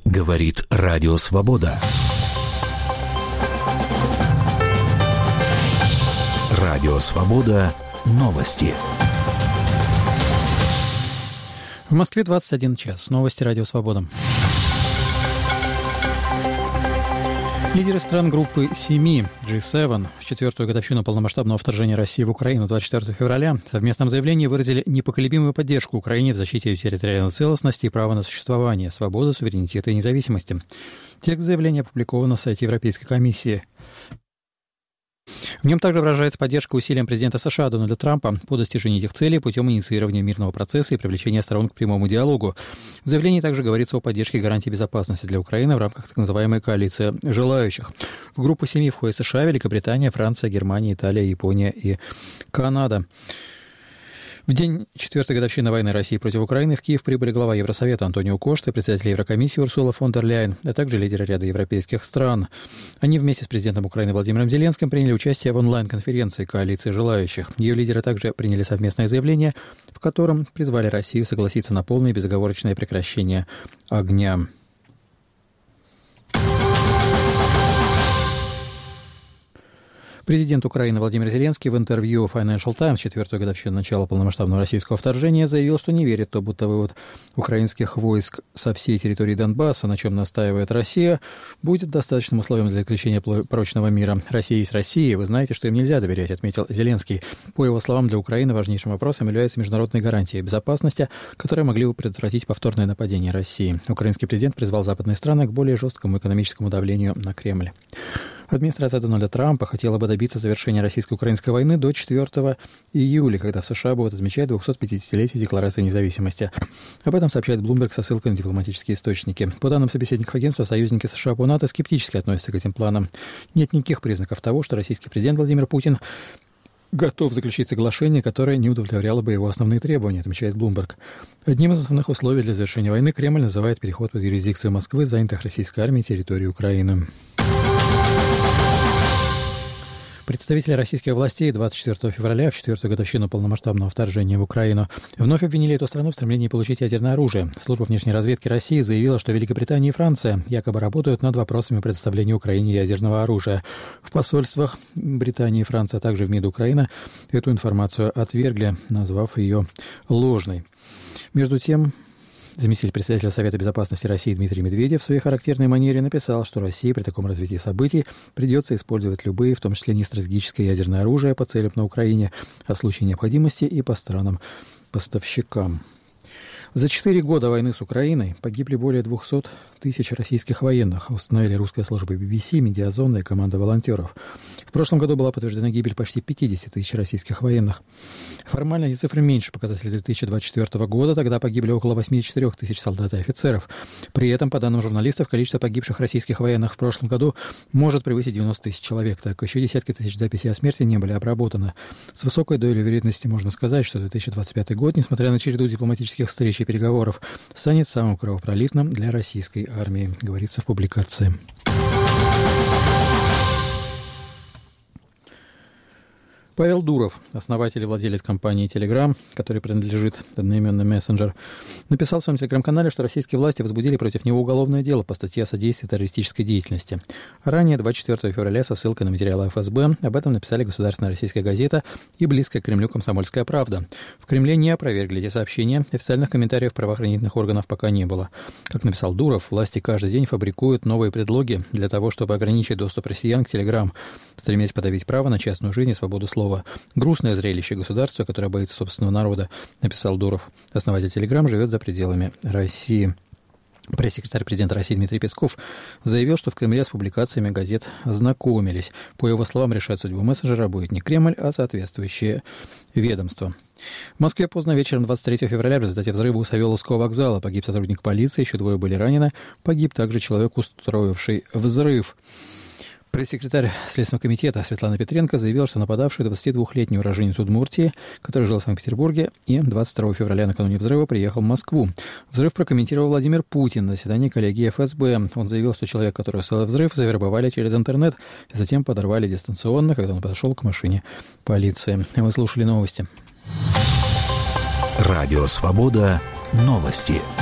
Говорит Радио Свобода. Радио Свобода. Новости. В Москве 21 час. Новости Радио Свобода. Лидеры стран группы 7 G7 в четвертую годовщину полномасштабного вторжения России в Украину 24 февраля в совместном заявлении выразили непоколебимую поддержку Украине в защите ее территориальной целостности и права на существование, свободу, суверенитета и независимости. Текст заявления опубликован на сайте Европейской комиссии. В нем также выражается поддержка усилиям президента США Дональда Трампа по достижению этих целей путем инициирования мирного процесса и привлечения сторон к прямому диалогу. В заявлении также говорится о поддержке гарантий безопасности для Украины в рамках так называемой коалиции желающих. В группу 7 входят США, Великобритания, Франция, Германия, Италия, Япония и Канада. В день четвертой годовщины войны России против Украины в Киев прибыли глава Евросовета Антонио Кошта, председатель Еврокомиссии Урсула фон дер Ляйен, а также лидеры ряда европейских стран. Они вместе с президентом Украины Владимиром Зеленским приняли участие в онлайн-конференции коалиции желающих. Ее лидеры также приняли совместное заявление, в котором призвали Россию согласиться на полное и безоговорочное прекращение огня. Президент Украины Владимир Зеленский в интервью Financial Times в четвертую годовщину начала полномасштабного российского вторжения заявил, что не верит в то, будто вывод украинских войск со всей территории Донбасса, на чем настаивает Россия, будет достаточным условием для заключения прочного мира. Россия есть Россия, вы знаете, что им нельзя доверять, отметил Зеленский. По его словам, для Украины важнейшим вопросом является международные гарантии безопасности, которые могли бы предотвратить повторное нападение России. Украинский президент призвал западные страны к более жесткому экономическому давлению на Кремль. Администрация Дональда Трампа хотела бы добиться завершения российско-украинской войны до 4 июля, когда в США будут отмечать 250-летие Декларации независимости. Об этом сообщает Bloomberg со ссылкой на дипломатические источники. По данным собеседников агентства, союзники США по НАТО скептически относятся к этим планам. Нет никаких признаков того, что российский президент Владимир Путин готов заключить соглашение, которое не удовлетворяло бы его основные требования, отмечает Bloomberg. Одним из основных условий для завершения войны Кремль называет переход под юрисдикцию Москвы, занятых российской армией территории Украины. Представители российских властей 24 февраля, в четвертую годовщину полномасштабного вторжения в Украину, вновь обвинили эту страну в стремлении получить ядерное оружие. Служба внешней разведки России заявила, что Великобритания и Франция якобы работают над вопросами предоставления Украине ядерного оружия. В посольствах Британии и Франции, а также в МИД Украины эту информацию отвергли, назвав ее ложной. Между тем, заместитель председателя Совета безопасности России Дмитрий Медведев в своей характерной манере написал, что России при таком развитии событий придется использовать любые, в том числе нестратегическое ядерное оружие по целям на Украине, а в случае необходимости и по странам-поставщикам. За 4 года войны с Украиной погибли более 200 тысяч российских военных, установили русская служба BBC, Медиазона и команда волонтеров. В прошлом году была подтверждена гибель почти 50 тысяч российских военных. Формально эти цифры меньше показателей 2024 года, тогда погибли около 84 тысяч солдат и офицеров. При этом, по данным журналистов, количество погибших российских военных в прошлом году может превысить 90 тысяч человек, так еще десятки тысяч записей о смерти не были обработаны. С высокой долей вероятности можно сказать, что 2025 год, несмотря на череду дипломатических встреч и переговоров, станет самым кровопролитным для российской армии, говорится в публикации. Павел Дуров, основатель и владелец компании Telegram, который принадлежит одноименный мессенджер, написал в своем телеграм-канале, что российские власти возбудили против него уголовное дело по статье о содействии террористической деятельности. Ранее, 24 февраля, со ссылкой на материалы ФСБ, об этом написали Государственная российская газета и близкая к Кремлю «Комсомольская правда». В Кремле не опровергли эти сообщения, официальных комментариев правоохранительных органов пока не было. Как написал Дуров, власти каждый день фабрикуют новые предлоги для того, чтобы ограничить доступ россиян к Telegram, стремясь подавить право на частную жизнь и свободу слова. Грустное зрелище государства, которое боится собственного народа, написал Дуров. Основатель Telegram живет за пределами России. Пресс-секретарь президента России Дмитрий Песков заявил, что в Кремле с публикациями газет ознакомились. По его словам, решать судьбу мессенджера будет не Кремль, а соответствующее ведомство. В Москве поздно вечером 23 февраля в результате взрыва у Савеловского вокзала погиб сотрудник полиции, еще 2 были ранены. Погиб также человек, устроивший взрыв. Пресс-секретарь Следственного комитета Светлана Петренко заявила, что нападавший 22-летний уроженец Удмуртии, который жил в Санкт-Петербурге и 22 февраля накануне взрыва приехал в Москву. Взрыв прокомментировал Владимир Путин на заседании коллегии ФСБ. Он заявил, что человек, который устроил взрыв, завербовали через интернет и затем подорвали дистанционно, когда он подошел к машине полиции. Вы слушали новости. Радио «Свобода». Новости.